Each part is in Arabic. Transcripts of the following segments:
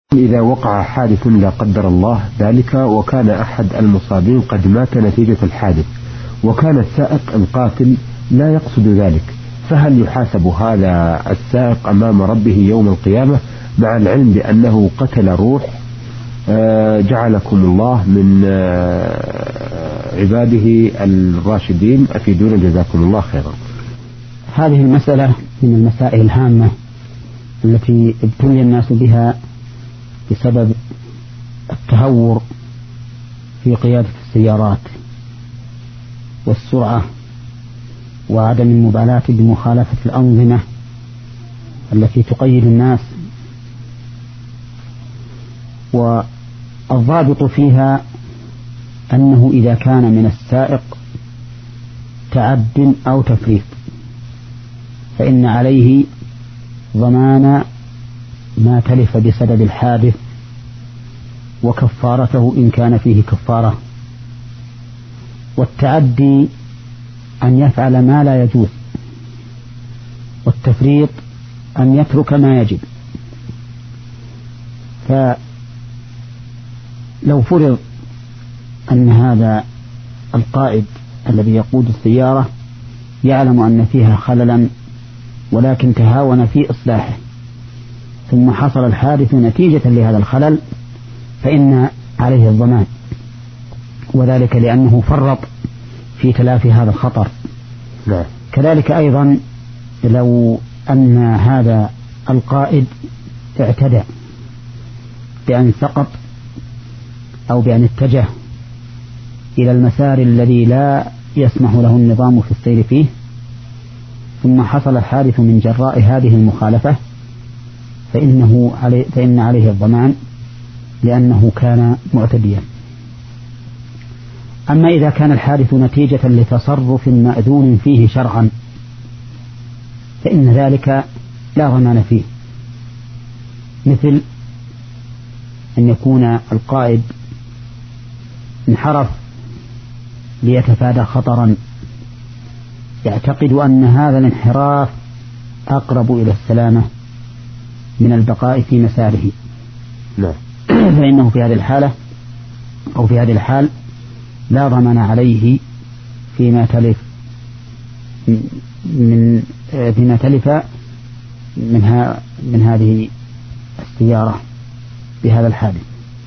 إذا وقع حادث لا قدر الله ذلك وكان أحد المصابين قد مات نتيجة الحادث، وكان السائق القاتل لا يقصد ذلك، فهل يحاسب هذا السائق أمام ربه يوم القيامة مع العلم بأنه قتل روح جعلكم الله من عباده الراشدين؟ أفيدونا جزاكم الله خيرا. هذه المسألة من المسائل الهامة التي ابتلي الناس بها بسبب التهور في قيادة السيارات والسرعة وعدم المبالاة بمخالفة الأنظمة التي تقيد الناس، والضابط فيها أنه إذا كان من السائق تعد أو تفريط فإن عليه ضمان ما تلف بسبب الحادث وكفارته إن كان فيه كفارة. والتعدي أن يفعل ما لا يجوز، والتفريط أن يترك ما يجب. فلو فرض أن هذا القائد الذي يقود السيارة يعلم أن فيها خللا ولكن تهاون في إصلاحه ثم حصل الحادث نتيجة لهذا الخلل فإن عليه الضمان، وذلك لأنه فرط في تلافي هذا الخطر. لا. كذلك أيضا لو أن هذا القائد اعتدى بأن سقط أو بأن اتجه إلى المسار الذي لا يسمح له النظام في السير فيه ثم حصل الحادث من جراء هذه المخالفة فإن عليه الضمان لأنه كان معتديا. أما إذا كان الحادث نتيجة لتصرف مأذون فيه شرعا فإن ذلك لا ضمان فيه، مثل أن يكون القائد انحرف ليتفادى خطرا يعتقد أن هذا الانحراف أقرب إلى السلامة من البقاء في مساره. لا. فإنه في هذه الحالة أو في هذه الحال لا ضمان عليه فيما تلف من هذه السيارة بهذا الحادث.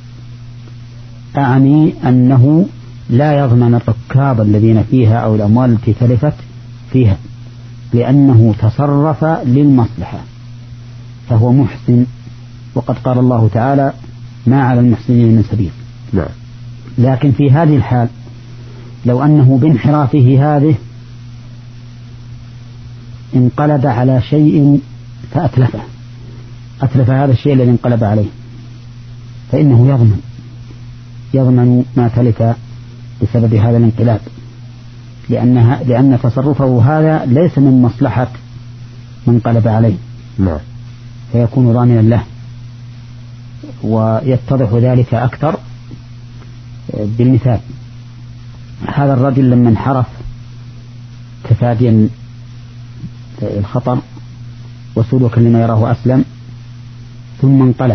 أعني أنه لا يضمن الركاب الذين فيها أو الأموال التي تلفت فيها لأنه تصرف للمصلحة فهو محسن، وقد قال الله تعالى ما على المحسنين من سبيل. لا. لكن في هذه الحال لو أنه بانحرافه هذه انقلب على شيء فأتلف هذا الشيء الذي انقلب عليه فإنه يضمن ما تلف بسبب هذا الانقلاب، لأن تصرفه هذا ليس من مصلحة من انقلب عليه. لا. فيكون ضامنا له. ويتضح ذلك أكثر بالمثال، هذا الرجل لما انحرف تفاديا الخطر وسلوكا لما يراه أسلم ثم انقلب،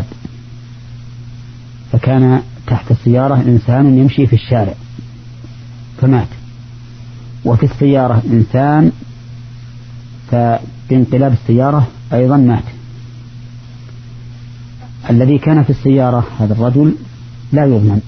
فكان تحت السيارة إنسان يمشي في الشارع فمات، وفي السيارة إنسان فبانقلاب السيارة أيضا مات. الذي كان في السيارة هذا الرجل لا يضمن،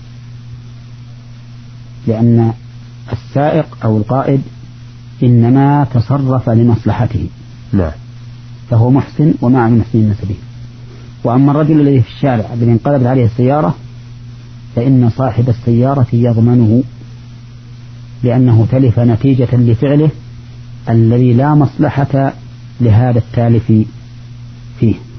لأن السائق أو القائد إنما تصرف لمصلحته. لا. فهو محسن ومع المحسنين من سبيل. وأما الرجل الذي في الشارع الذي انقلبت عليه السيارة فإن صاحب السيارة يضمنه لأنه تلف نتيجة لفعله الذي لا مصلحة لهذا التالف فيه.